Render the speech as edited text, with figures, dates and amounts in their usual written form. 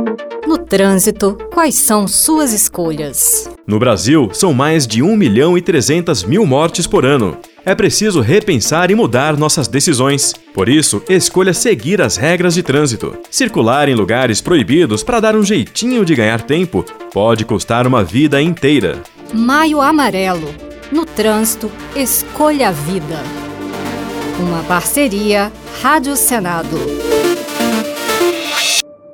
No trânsito, quais são suas escolhas? No Brasil, são mais de 1.300.000 mortes por ano. É preciso repensar e mudar nossas decisões. Por isso, escolha seguir as regras de trânsito. Circular em lugares proibidos para dar um jeitinho de ganhar tempo pode custar uma vida inteira. Maio Amarelo. No trânsito, escolha a vida. Uma parceria Rádio Senado.